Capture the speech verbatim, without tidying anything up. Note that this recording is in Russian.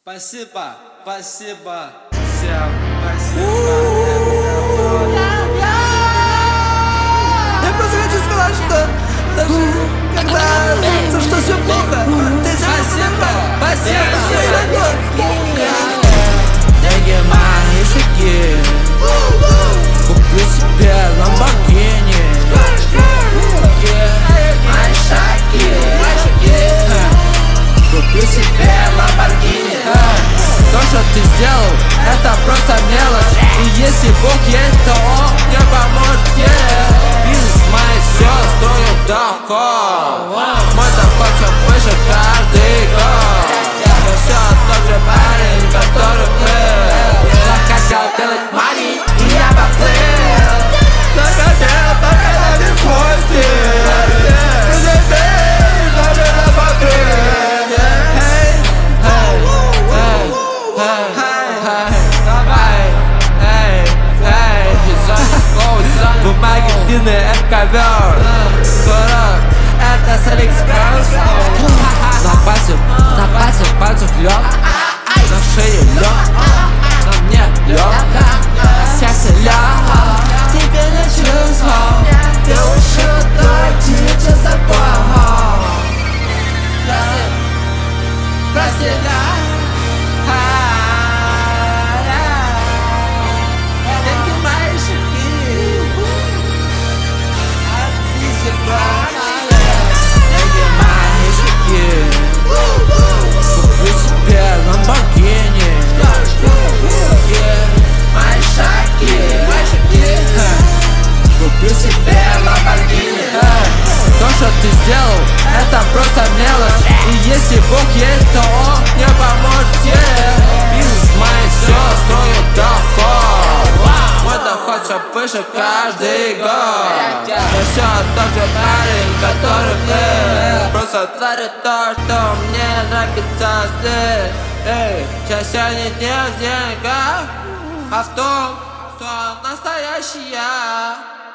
Спасибо, спасибо, всем спасибо. Я просто хочу сказать, что даже когда за что все плохо, ты же Спасибо, спасибо. Деньги мои шаги, куплю себе ламборгини. Мои шаги, куплю себе ламборгини. То, что ты сделал, это просто мелочь. И если Бог есть, то Он мне поможет, yeah. Бизнес мои все строят доход. Мой доход все выше каждый год. Я все тот же парень, который был. Захотел делать money, и я поплыл. Захотел показать мне свой стиль. И теперь даже на смотреть. Бумаги длинные, это ковер. Сорок, это с Алиэкспресс. На пальцах, на пальцах, пальцах лёг. На шее лёг, на мне лёг. На сердце лёг. Тебе не чувствовал. Ты ушел, ты ничего с тобой. Прости, прости, да. Куплю себе ламборгини. Мои шаги, куплю себе ламборгини. То, что ты сделал, это просто мелочь. И если Бог есть, то Он мне поможет, yeah. Бизнес мои все строят доход. Мой доход все выше каждый год. Я все тот же парень, который был. Просто творю то, что мне нравится здесь. Эй, сейчас я не делаю денег, а в том, что настоящий я.